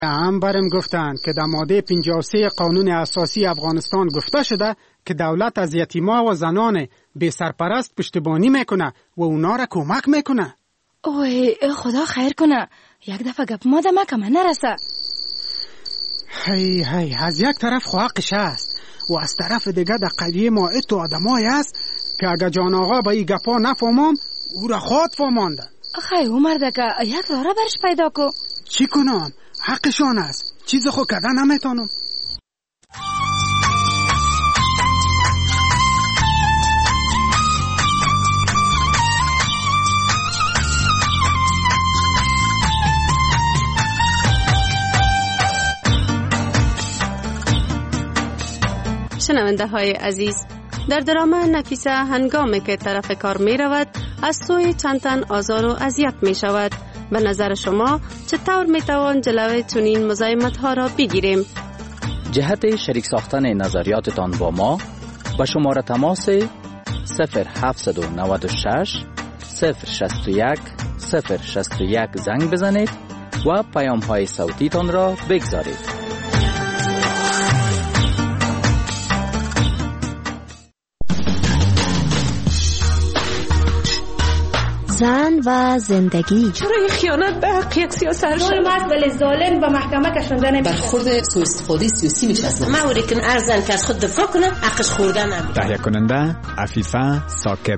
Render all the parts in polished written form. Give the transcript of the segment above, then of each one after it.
هم برم گفتند که در ماده 53 قانون اساسی افغانستان گفته شده که دولت از یتیما و زنان بی سرپرست پشتیبانی میکنه و اونا را کمک میکنه. اوه خدا خیر کنه. یک دفعه گپ ما دمه که من نرسه. هی از یک طرف خواهقش است و از طرف دیگه در قضیه ما اتو آدمای است که اگه جان آقا با این گپا نفهمم او را خود فهمانده. خیلی مرده که یک داره برش پیدا کو. چی کنم؟ حقشان است. چیز خود کده نمیتونم. شنونده های عزیز، در درام نفیسه هنگامی که طرف کار می رود از سوی چند تن آزار و اذیت می شود. به نظر شما چطور می توان جلوی چنین مزاحمت ها را بگیریم؟ جهت شریک ساختن نظریاتتان با ما با شماره تماس 0796 061 061 زنگ بزنید و پیام های صوتی تان را بگذارید. زن و زندگی. چرا این خیانت به حق یک سیاست ظلم است ولی ظالم به محکمه کشانده نمیشه. برخورد سوء استفاده سیاسی میشه اصلا. موری که ارزن که از خود دفاع کنه حقش خوردن نمیشه. تهیه کننده عفیفه ثاقب.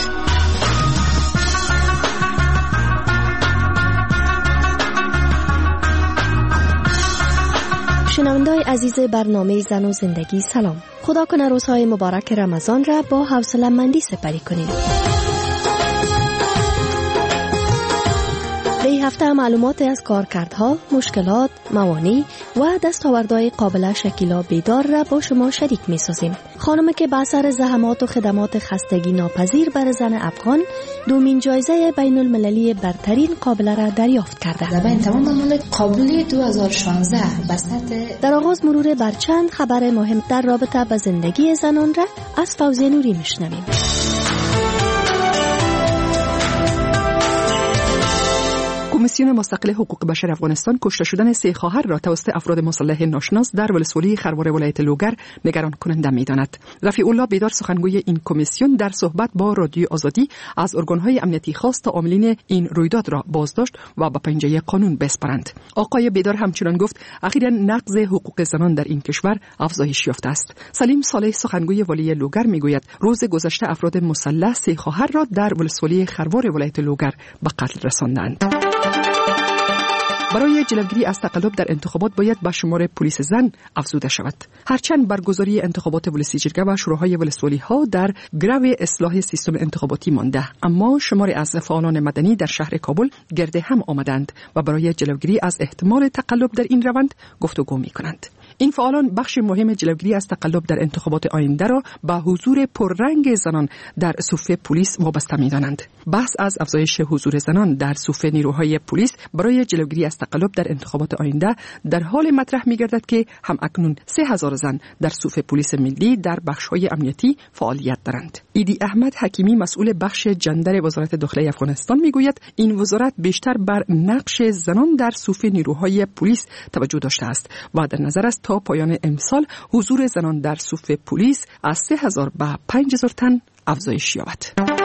شنونده‌های عزیز برنامه زن و زندگی سلام. خدا کنه روزهای مبارک رمضان را با حوصله‌مندی سپری کنید. در این هفته معلومات از کارکردها، مشکلات، موانع و دستاوردهای قابل شکیلا بیدار را با شما شریک می سازیم. خانم که به اثر زحمات و خدمات خستگی ناپذیر بر زن افغان دومین جایزه بین المللی برترین قابله را دریافت کرده. زبان تمام مملکت قابلی 2016 بسط. در آغاز مرور بر چند خبر مهم در رابطه با زندگی زنان را از فوزیه نوری میشنویم. کمیسیون مستقل حقوق بشر افغانستان کشته شدن 3 خواهر را توسط افراد مسلح ناشناس در ولسوالی خروار ولایت لوگر نگران کننده می‌داند. رفیع الله بیدار سخنگوی این کمیسیون در صحبت با رادیو آزادی از ارگان‌های امنیتی خواست تا عاملین این رویداد را بازداشت و به پنجه قانون بسپارند. آقای بیدار همچنین گفت اخیراً نقض حقوق زنان در این کشور افزایش یافته است. سلیم صالح سخنگوی والی لوگر میگوید روز گذشته افراد مسلح 3 خواهر را در ولسوالی خروار ولایت لوگر به قتل رساندند. برای جلوگیری از تقلب در انتخابات باید به شمار پلیس زن افزوده شود. هرچند برگزاری انتخابات ولسی جرگه و شوراهای ولسوالی ها در گرو اصلاح سیستم انتخاباتی مانده، اما شماری از فعالان مدنی در شهر کابل گرد هم آمدند و برای جلوگیری از احتمال تقلب در این روند گفتگو می‌کنند. این فعالان بخش مهم جلوگیری از تقلب در انتخابات آینده را به حضور پررنگ زنان در صف پلیس وابسته می‌دانند. بحث از افزایش حضور زنان در صف نیروهای پلیس برای جلوگیری از تقلب در انتخابات آینده در حال مطرح می‌گردد که هم اکنون 3000 زن در صف پلیس ملی در بخش‌های امنیتی فعالیت دارند. ایدی احمد حکیمی مسئول بخش جندر وزارت داخلی افغانستان میگوید این وزارت بیشتر بر نقش زنان در صف نیروهای پلیس توجه داشته است و در نظر است تا پایان امسال حضور زنان در صف پلیس از 3000 به 5000 تن افزایش یابد.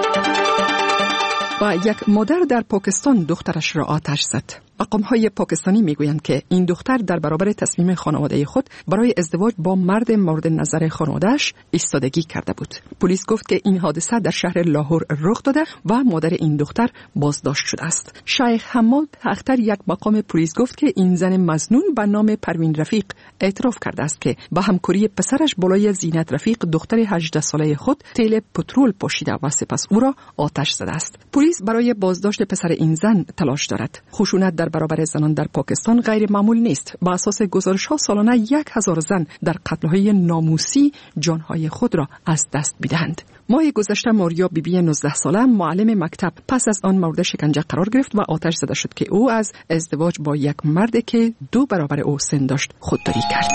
و یک مادر در پاکستان دخترش را آتش زد. مقام‌های پاکستانی میگویند که این دختر در برابر تصمیم خانواده خود برای ازدواج با مرد مورد نظر خانواده‌اش ایستادگی کرده بود. پلیس گفت که این حادثه در شهر لاهور رخ داده و مادر این دختر بازداشت شده است. شیخ حماد اختر یک مقام پلیس گفت که این زن مظنون به نام پروین رفیق اعتراف کرده است که با همکاری پسرش بالای زینت رفیق دختر 18 ساله خود تیل پترول پاشیده و سپس او را آتش زده است. پلیس برای بازداشت پسر این زن تلاش دارد. خشونت در برابر زنان در پاکستان غیر معمول نیست. با اساس گزارش‌ها سالانه 1000 زن در قتل‌های ناموسی جان‌های خود را از دست می‌دهند. ماه گذشته ماریا بیبی 19 ساله معلم مکتب پس از آن مورد شکنجه قرار گرفت و آتش زده شد که او از ازدواج با یک مرد که 2 برابر او سن داشت خودداری کرد.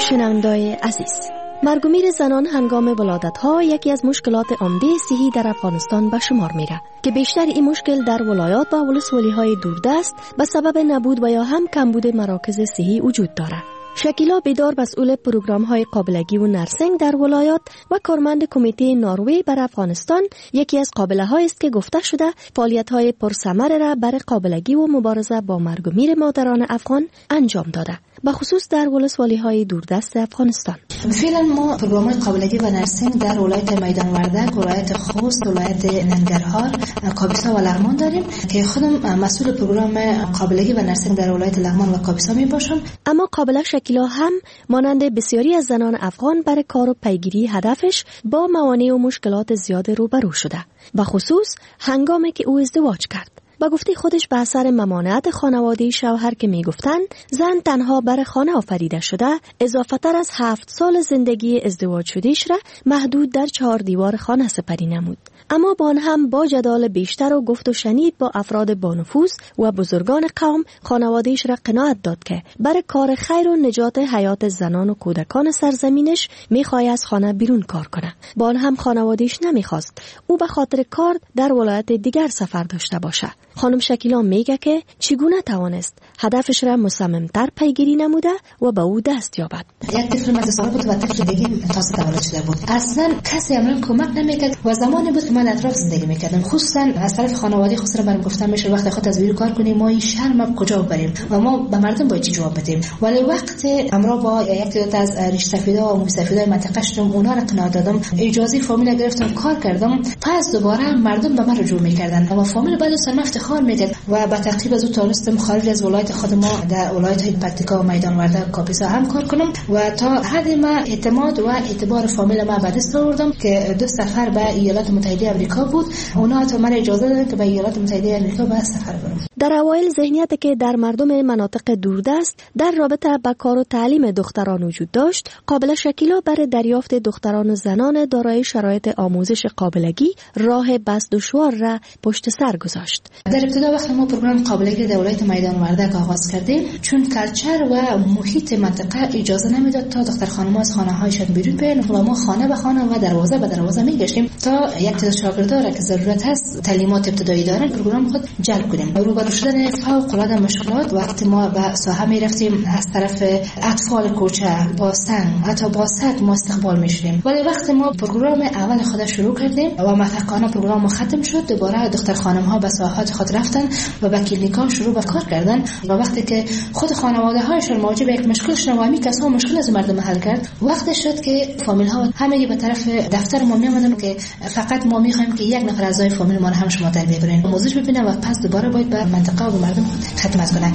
شنونده‌های عزیز، مرگ و میر زنان هنگام ولادت‌ها یکی از مشکلات عمده صحی در افغانستان به شمار میره که بیشتر این مشکل در ولایات و ولسوالی‌های دوردست به سبب نبود و یا هم کمبود مراکز صحی وجود داره. شکیلا بیدار مسئول پروگرام‌های قابلگی و نرسینگ در ولایات و کارمند کمیته نروژ بر افغانستان یکی از قابله‌هایی است که گفته شده فعالیت‌های پرثمره را برای قابلگی و مبارزه با مرگ و میر مادران افغان انجام داده، به خصوص در ولسوالی‌های دوردست افغانستان. فعلا ما پروگرام‌های قابلگی و نرسینگ در ولایت میدان وردک، ولایت خوست، ولایت ننگرهار، کاپیسا و لغمان داریم که خودم مسئول پروگرام قابلگی و نرسینگ در ولایت لغمان و کاپیسا میباشم. اما قابله شکیلا هم مانند بسیاری از زنان افغان برای کار و پیگیری هدفش با موانع و مشکلات زیاد روبرو شده، به خصوص هنگامی که او ازدواج کرد. با گفته خودش به اثر ممانعت خانوادگی شوهر که میگفتن زن تنها بر خانه آفریده شده، اضافه تر از 7 سال زندگی ازدواج شدهش را محدود در 4 دیوار خانه سپری نمود. اما با آن هم با جدال بیشتر و گفت و شنید با افراد با نفوذ و بزرگان قوم خانواده‌اش را قناعت داد که برای کار خیر و نجات حیات زنان و کودکان سرزمینش می‌خواهد از خانه بیرون کار کنه. با آن هم خانواده‌اش نمی‌خواست او به خاطر کار در ولایت دیگر سفر داشته باشه. خانم شکیلا میگه که چگونه توانست هدفش را مصمم‌تر پیگیری نموده و به او دست یابد. یک طفل مدرسه بود و طفل دیگه تازه تولد شده بود. اصلا کسی امران کمک نمیکرد و زمانی بود که من اطراف زندگی میکردم، خصوصا از طرف خانواده خود برام گفتم میشه وقت خود از بیرون کار کنیم، ما این شرم کجا بریم و ما به مردم باید چی جواب بدیم. ولی وقت امرا با یک تعداد از ریش سفیدا و موی سفیدای منطقه شدم، اونا را قناعت دادم، اجازه فامیل گرفتم، کار کردم، پس دوباره مردم به من رجوع میکردن و فامیل بعد از سر افتخار میکرد و به ترتیب از او تونستم خارج از ولایت خود ما در ولایت‌های پکتیکا و میدان وردک و کاپیسا هم کار کنم و تا حد ما اعتماد و اعتبار فامیل ما به دست آوردم که 2 سفر به ایالات متحده آمریکا بود. اونا تا من اجازه دادن که به ایالات متحده آمریکا به سفر برم. در اوایل ذهنیتی که در مردم مناطق دوردست در رابطه با کار و تعلیم دختران وجود داشت، قابله شکیلا برای دریافت دختران و زنان دارای شرایط آموزش قابلگی راه بس دشوار را پشت سر گذاشت. در ابتدا وقتی ما پروگرام قابلگی در ولایت میدان وردک آغاز کردیم، چون کلچر و محیط منطقه اجازه نمیداد تا دختر خانم‌ها از خانه‌هایشان بیرون بیان و ما خانه به خانه و دروازه به دروازه میگشتیم تا یک تعداد شاگردان را که ضرورت هست تعلیمات ابتدایی دارن پروگرام خود جلب کنیم. روبرو شدن فوق‌العاده مشکلات وقتی ما به ساحه میرفتیم، از طرف اطفال کوچه با سنگ حتی با سگ ما استقبال میشدیم. ولی وقتی ما پروگرام اول خود شروع کردیم و موفقانه پروگرام ختم شد، دوباره دختر خانم‌ها به ساحات خود رفتن و به کلینیک‌ها شروع به کار کردن و وقتی که خود خانواده‌هایشون مواجه به یک مشکل شدن و همین کسا مشکل از مردم حل کرد، وقتی شد که فامیل‌ها همه به طرف دفتر ما می‌آمدن که فقط ما می‌خوایم که یک نفر اعضای فامیل ما رو هم شما تربیت کنین، آموزش ببینن و پس دوباره باید به منطقه و به مردم خدمت کنن.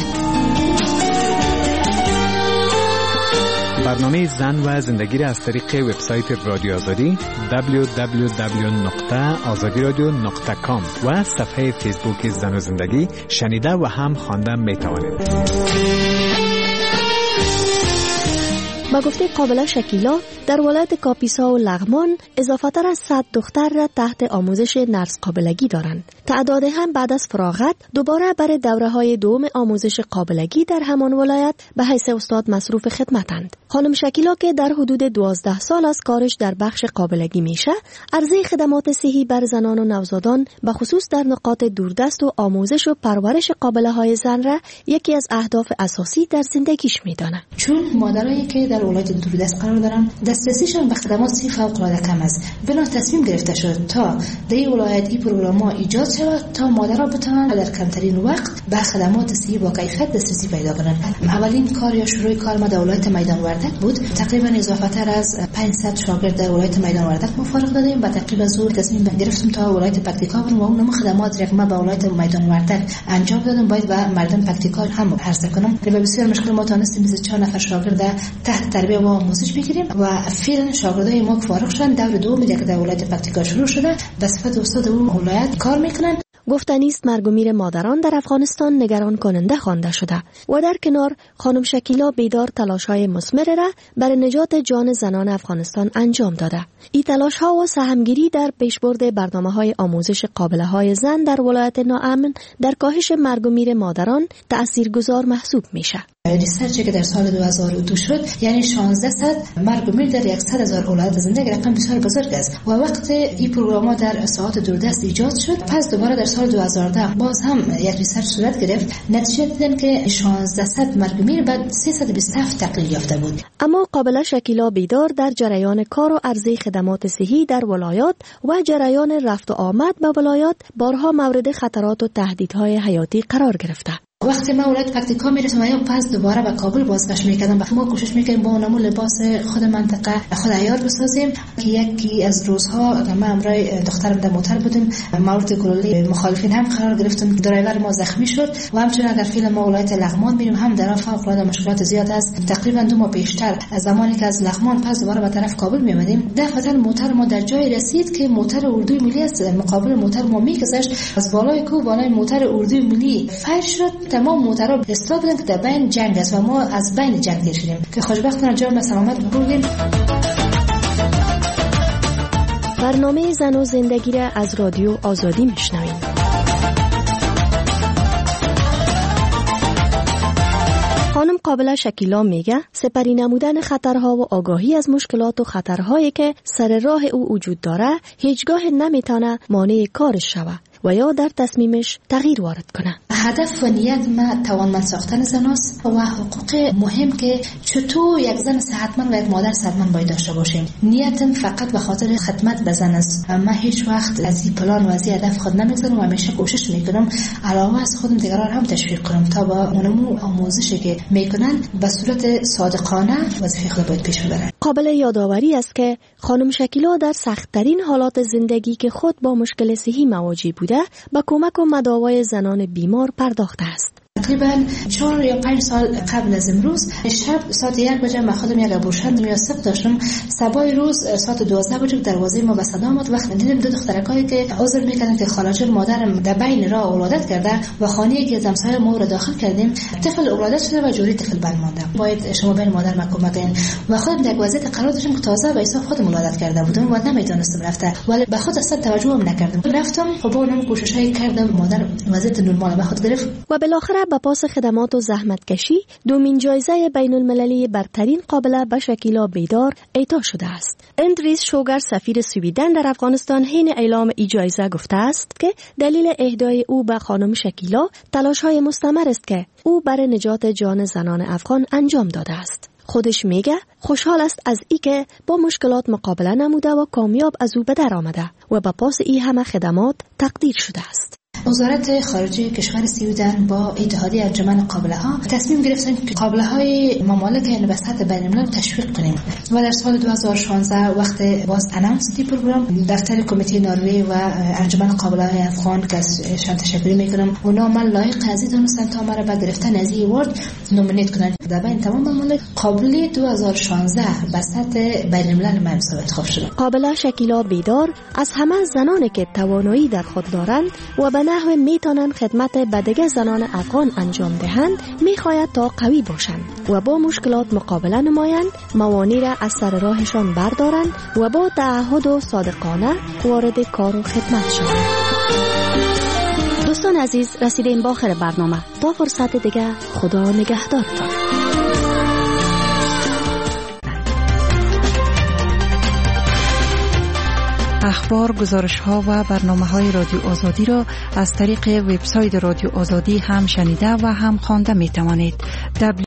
برنامه زن و زندگی را از طریق وبسایت رادیو آزادی www.azadiradio.com و صفحه فیسبوک زن و زندگی شنیده و هم خوانده میتوانید. با گفته قابله شکیلا در ولایت کاپیسا و لغمان اضافه تر از 100 دختر را تحت آموزش نرس قابلگی دارند. تعداد هم بعد از فراغت دوباره برای دوره‌های دوم آموزش قابلگی در همان ولایت به حیث استاد مصروف خدمتند. خانم شکیلا که در حدود 12 سال از کارش در بخش قابلگی میشه، عرضه خدمات صحی بر زنان و نوزادان به خصوص در نقاط دوردست و آموزش و پرورش قابله‌های زن را یکی از اهداف اساسی در زندگیش میدانه. چون مادرایی که در ولایت دوردست قرار دارن دسترسیشان به خدمات صحی فوق‌العاده کم است، بنا تصمیم گرفته شد تا در این ولایت این پروگرام‌ها ایجاد شود تا مادرها بتوانند در کمترین وقت به خدمات صحی با کیفیت دسترسی پیدا کنند. اولین کار یا شروع کار ما در ولایت میدان وردک بود. تقریبا اضافه تر از 500 شاگرد در ولایت میدان وردک ما فارغ دادیم و تقریبا زور تصمیم گرفتیم تا ولایت پکتیکا بریم و اون خدمات که ما به ولایت میدان وردک انجام دادیم باید به مردم پکتیکا هم عرضه کنم. به بسیار مشکل ما تونستیم 24 نفر شاگرد تحت تربیت و آموزش بگیریم و فعلا شاگردای ما فارغ شدن. دور دوم که در ولایت پکتیکا شروع شده به صفت استاد اون ولایت کار میکنن. گفتنی است مرگ و میر مادران در افغانستان نگران کننده خوانده شده و در کنار خانم شکیلا بیدار تلاش‌های مثمر را برای نجات جان زنان افغانستان انجام داده. این تلاش‌ها و سهمگیری در پیشبرد برنامه‌های آموزش قابله‌های زن در ولایت ناامن در کاهش مرگ و میر مادران تأثیرگذار محسوب میشه. ریسرچی که در سال 2002 شد، یعنی 1600 مرگ و میر در 100,000 اولاد زنده، رقم بسیار بزرگ است. و وقت این پروگرام در ساعت دوردست ایجاد شد، پس دوباره در سال 2010 باز هم یک ریسرچ صورت گرفت، نتیجه دیدن که 1600 مرگ و میر بعد 327 تقلیل یافته بود. اما قابل شکیلا بیدار در جریان کار و عرضه خدمات صحی در ولایات و جریان رفت و آمد به ولایات بارها مورد خطرات و تهدیدهای حیاتی قرار گرفته. وقتی ما ولایت پکتیکا میرسیم و یا پس دوباره به کابل بازگشت میکردم، ما کوشش میکنیم با نمو لباس خود منطقه خود عیار بسازیم که یکی از روزها ما امرای دخترم در موتر بودیم، مورد گلوله مخالفین هم قرار گرفتیم، درایور ما زخمی شد. و همچنین اگر فعلا ما ولایت لغمان میریم هم در فوق العاده مشکلات زیاد است. تقریبا 2 ماه پیشتر از زمانی که از لغمان پس دوباره به طرف کابل میمدیم، دفعتا موتر ما در جای رسید که موتر اردوی ملی است، مقابل موتر ما میگذشت، از بالای کو بالای موتر اردوی ملی فایر شد، تمام موترها استاد بودن که در بین جنگ است و ما از بین جنگ گیر شدیم که خوشبختانه جان به سلامت بردیم. برنامه زن و زندگی را از رادیو آزادی میشنویم. خانم قابل شکیلا میگه سپری نمودن خطرها و آگاهی از مشکلات و خطرهایی که سر راه او وجود داره هیچگاه نمیتونه مانع کارش شوه و یا در تصمیمش تغییر وارد کنه. هدف و نیت ما توانمند ساختن زن است و حقوق مهم که چطور یک زن صحتمند و یک مادر صحتمند باید داشته باشیم. نیتم فقط به خاطر خدمت به زن است. من هیچ وقت از این پلان و از این هدف خود نمیگذارم و همیشه کوشش میکنم علاوه از خودم دیگران هم تشویق کنم تا با اونمو آموزشی که میکنن به صورت صادقانه وظیفه خود باید پیش ببرن. قابل یادآوری است که خانم شکیلا در سخت‌ترین حالات زندگی که خود با مشکل صحی مواجه بوده با کمک و مداوای زنان بیمار پرداخته است. تقریبا 4 یا 5 سال قبل از امروز شب ساعت 1 بجه من خودم یک ابروشن میاسق داشتم. صبح روز ساعت 12 بجه دروازه ما به صدا آمد. وقت دیدم 2 دخترکایی که عذر میکردن که خاله مادرم در بین راه ولادت کرده و خانه یکی از همسایه ما رو داخل کردیم. طفل ولادت شده و جوری طفل بر مانده. باید شما بین مادر ما کمک کنین و خودم در وضعیت قرار داشتم که تازه به حساب خودم ولادت کرده بودم و نمیتونستم رفته ولی به خود اصلا توجه هم نکردم. رفتم و با اونم کوششای کردم مادر وضعیت نرمال به خود گرفت و بالاخره با پاس خدمات و زحمتکشی دومین جایزه بین المللی برترین قابل به شکیلا بیدار اعطا شده است. اندریس شوگر سفیر سویدن در افغانستان حین اعلام این جایزه گفته است که دلیل اهدای او به خانم شکیلا تلاش‌های مستمر است که او برای نجات جان زنان افغان انجام داده است. خودش میگه خوشحال است از ای که با مشکلات مقابله نموده و کامیاب از او به در آمده و با پاس ای همه خدمات تقدیر شده است. وزارت خارجه کشور سویدن با اتحادیه انجمن قابله ها تصمیم گرفتن که قابله های ممالک یعنی به سطح بین الملل تشویق کنیم و در سال 2016 وقت باز اناونس دی پروگرام دفتر کمیته نروژ و انجمن قابله های افغان که ازشان تشکر میکنم اونا من لایق از این دونستن تا مرا به گرفتن از این اوارد نومینیت کنن در بین تمام ممالک. قابله 2016 به سطح بین الملل منصوب انتخاب شد. قابله شکیلا بیدار از همه زنانی که توانایی در خود دارند و به نحو میتونن خدمت به دیگر زنان افغان انجام دهند میخواید تا قوی باشند و با مشکلات مقابله نمایند، موانع را از سر راهشان بردارند و با تعهد و صادقانه وارد کار و خدمت شوند. دوستان عزیز، رسیدیم به آخر برنامه. تا فرصت دیگه خدا نگهدارتان. اخبار، گزارش‌ها و برنامه‌های رادیو آزادی را از طریق وبسایت رادیو آزادی هم شنیده و هم خوانده می‌توانید.